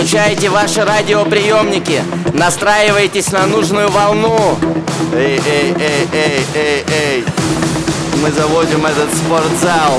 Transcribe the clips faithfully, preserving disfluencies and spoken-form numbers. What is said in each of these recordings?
Включайте ваши радиоприемники, настраивайтесь на нужную волну. Эй, эй, эй, эй, эй, эй. Мы заводим этот спортзал.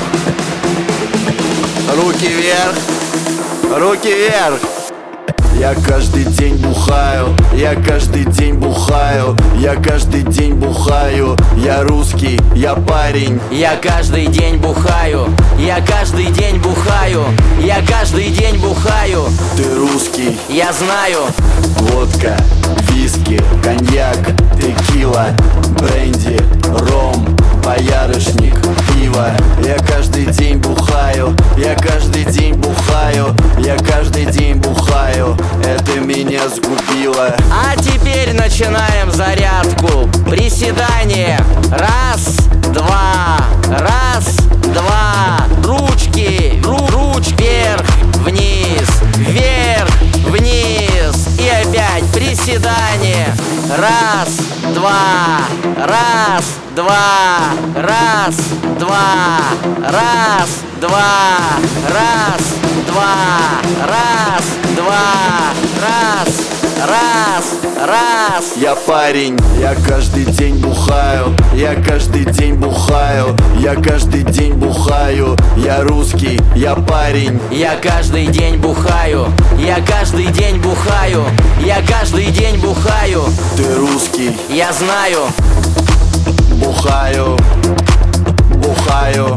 Руки вверх, руки вверх. Я каждый день бухаю, я каждый день бухаю, я каждый день бухаю. Я русский, я парень. Я каждый день бухаю, я каждый день бухаю, я каждый день бухаю. Ты русский, я знаю. Водка, виски, коньяк, текила, бренди, ром, боярышник, пиво. Я каждый день бухаю, я каждый день бухаю, я каждый день бухаю. Это меня сгубило. А теперь начинаем зарядку. Приседание. Раз, два, раз, два. Ручки, ру, руч, вверх, вниз, вверх, вниз. И опять приседание. Раз, два, раз, два, раз, два, раз, два, раз, два, раз, два, раз, раз, раз. Я парень, я каждый день бухаю, я каждый день бухаю, я каждый день бухаю. Я русский, я парень. Я каждый день бухаю, я каждый день бухаю, я каждый день бухаю. Ты русский, я знаю. Бухаю, бухаю,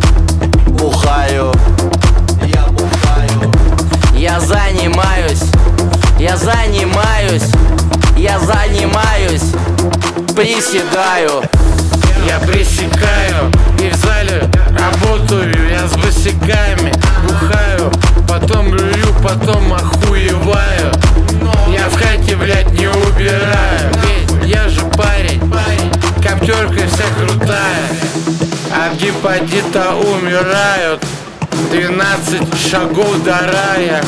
бухаю. Я бухаю. Я занимаюсь, я занимаюсь, я занимаюсь, приседаю. Я пресекаю и в зале работаю, я с босиками бухаю, потом блюю, потом охуеваю. Я в хате, блядь, не убираю, ведь я же парень, коптерка вся крутая. От гепатита умирают двенадцать шагов до рая.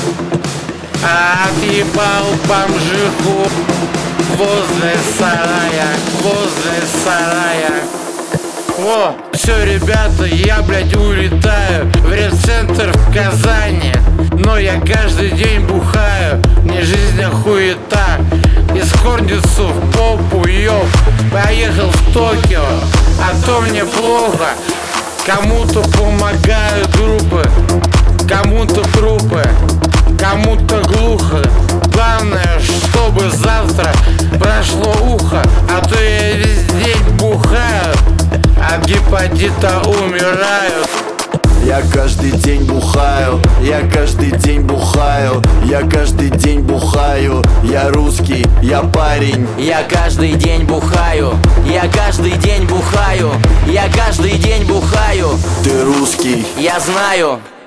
А отъебал бомжиху возле сарая, возле сарая. О, все, ребята, я, блядь, улетаю в репцентр в Казани. Но я каждый день бухаю, мне жизнь охуета. Из Хорницу в попу, ёб, поехал в Токио, а то мне плохо. Кому-то помогают группы, кому-то трупы, кому-то глухо. Главное, чтобы завтра прошло ухо, а то я весь день бухаю, от гепатита умирают. Я каждый день бухаю, я каждый день бухаю, я каждый день бухаю. Я русский, я парень. Я каждый день бухаю, я каждый день бухаю, я каждый день бухаю. Ты русский, я знаю.